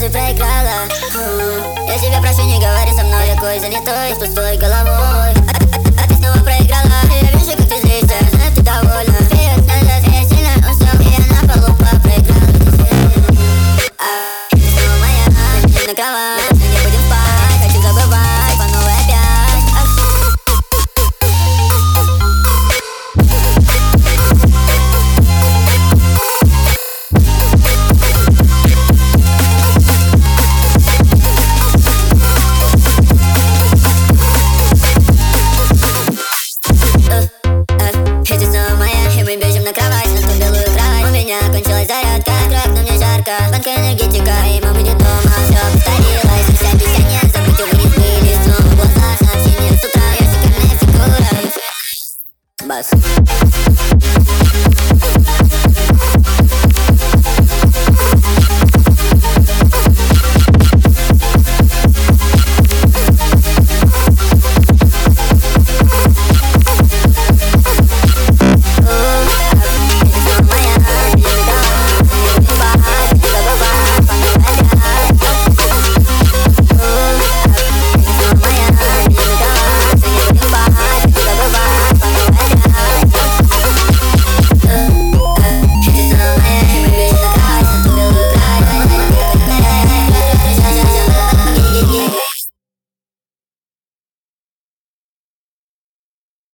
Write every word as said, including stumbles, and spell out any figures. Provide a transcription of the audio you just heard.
проиграла. Я тебя прошу, не говори со мной, какой занятой, с пустой головой. А, а, а ты снова проиграла.